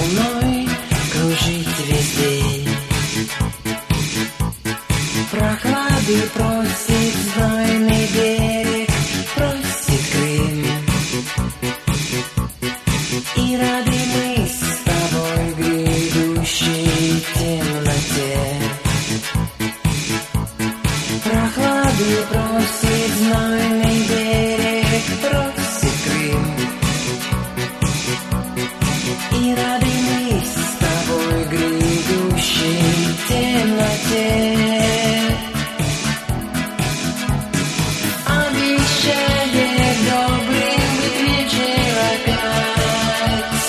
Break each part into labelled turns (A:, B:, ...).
A: волной кружить весь день. Прохлады просит знойный берег, просит Крым. И рады мы с тобой грядущей темноте. Прохлады просит знойный берег, просит Крым. И рады мы с тобой грядущей темноте. Обещает добрым быть вечер опять.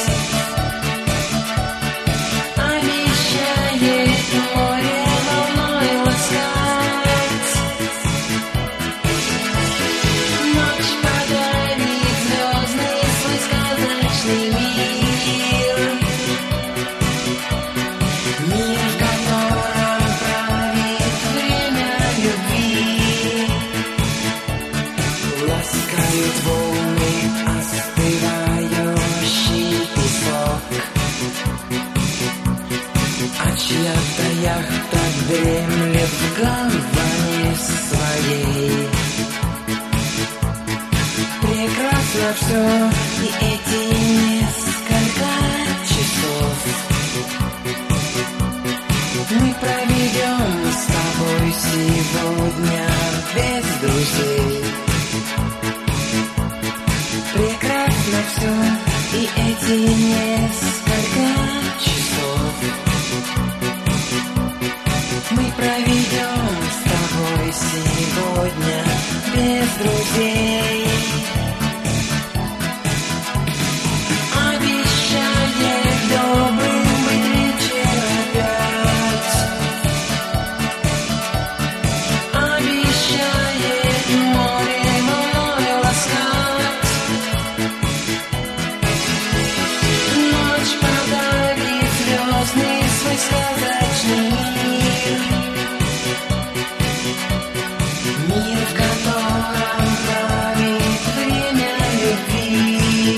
A: Обещает море волной ласкать. Ночь подарит звездный свой сказочный мир. Мир, в котором правит время любви. Ласкают волны остывающий песок. А чья-то яхта дремлет в гавани своей. Прекрасно все, и эти несколько часов мы проведем с тобой сегодня без друзей. Прекрасно все, и эти несколько часов мы проведем с тобой сегодня без друзей. Обещает добрым быть вечер опять. Обещает море волной ласкать. Ночь подарит звездный свой сказочный мир. Мир, в котором правит время любви.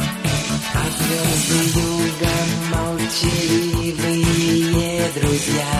A: А звезды юга молчаливые друзья.